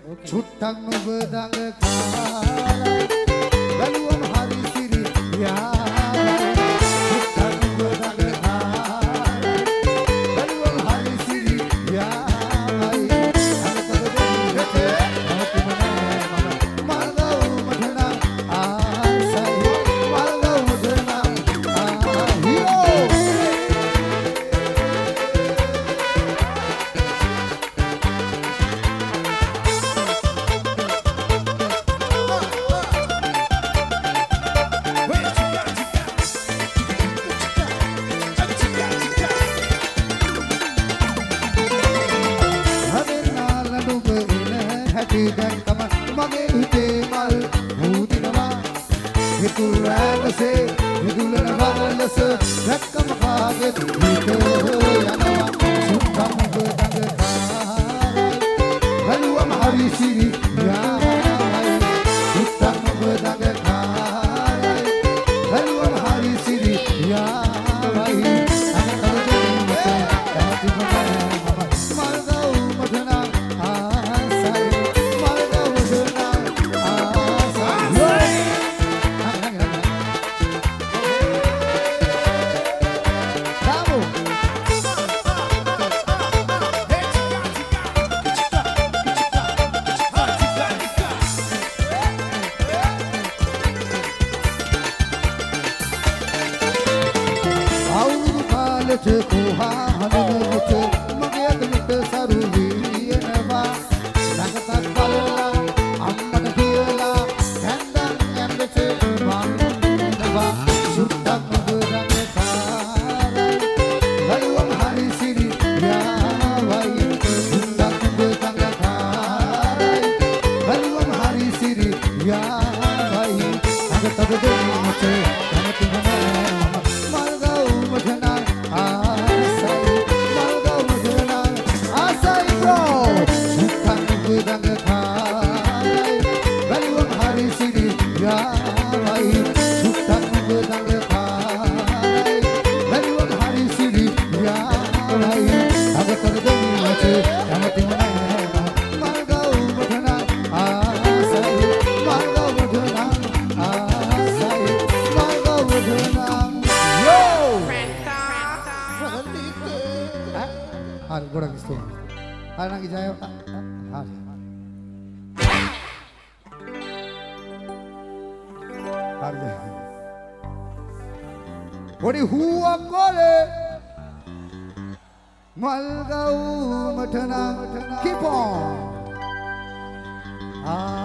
චුට්ටක් නුඹ දඟ කාලයි බැලුවම හරි සිරි යාමයි චුට්ටක් නුඹ දඟ කාලයි බැලුවම හරි සිරි යාමයි අනතර දෙන්නට නැතිම නෑ මම මල්ගව් මට නම් ආසයි මල්ගව් මට නම් ආහියෝ දැන්කම මගේ හිතේ මල් මුදිනවා හිතුල් රැඳසේ විදුලන වලස දැක්කම කාගේ හිත යනවා සුත්තම් ගඳ කාරයි බැලුවම හරි සිරි යාමයි සුත්තම් ගඳ කාරයි බැලුවම හරි සිරි යාමයි අනතර දෙන්නට නැතිම නෑ මල්ගව් මට නම් කොහාහලට මගේ අතට සරු වියනවා ළඟටත් බලලා අම්මට කියලා හැන්දන් යන්නට වන්නවා සුත්තක් නුඹ කාරයි බැලුවම හරි සිරි යාවයි සුත්තක් නුඹ කාරයි බැලුවම හරි සිරි යාවයි අගතද දෙන්නට නැතිම නෑ මල්ගව් මට නම් ආසයි මල්ගව් මට නම් ආසයි බ්‍රෝ සුත්තක් නුඹ කාරයි බැලුවම හරි සිරි යාවයි සුත්තක් නුඹ කාරයි බැලුවම හරි සිරි යාවයි අගතර දෙන්නට කැමතිම නෑ මල්ගව් මට නම් ආසයි මල්ගව් මට නම් ආසයි මල්ගව් මට නම් යෝ හරි ගොඩක් ස්තුතියි හරි නංගි ජය හරි හරි පොඩි හුවක් කොලේ මල්ගව් මට නම් keep on